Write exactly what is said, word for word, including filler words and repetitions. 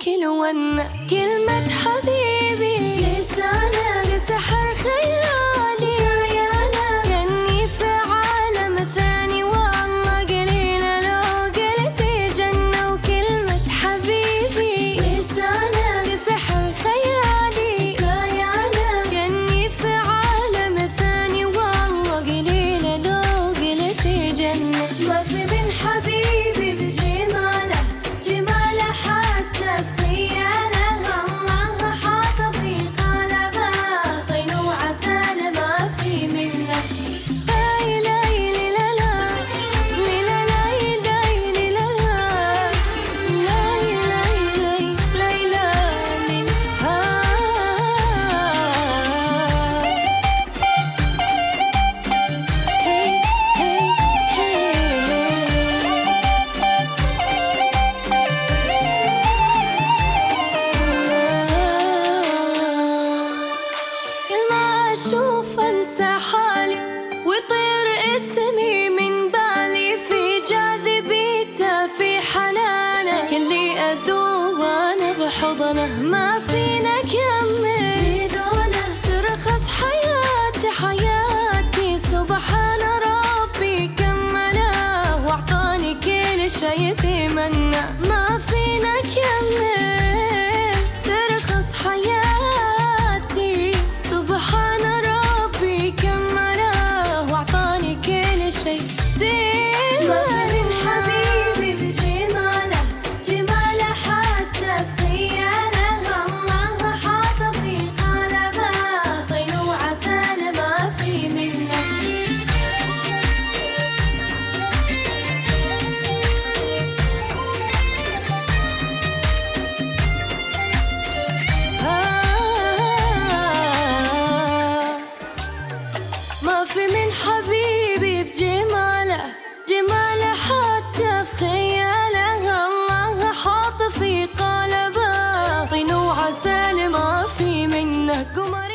كل ون كلمة حبيبي لسانه لسحر خيالي خياله كأني في عالم ثاني والله قليلة لو قلت جنة وكلمة حبيبي لسانه لسحر خيالي خياله كأني في عالم ثاني والله قليلة لو قلت جنة ما في من حبيبي بجماله جماله حتى في خياله الله حاط في قلبه طين وعسل ما في منه لاي لاي لا لا لا لاي لاي لا لاي لاي لاي لاي كل ما أشوف أنسى حالي ويطير اسمي من بالي في جاذبيته في حنانه اللي أذوب وأنا بحضنه ما فينا كمل بدونه ترخص حياتي حياتي سبحان ربي كمله وأعطاني كل شي ثمنه ما فينا كمل ترخص حياتي سبحان ربي كمله وأعطاني كل شي ما من حبيبي بجماله جماله حتى في خياله الله حاط في قلبه طين وعسل ما في منه ما في من حبيبي بجماله جماله حتى في خياله الله حاط في قلبه طين وعسل ما في منه قمر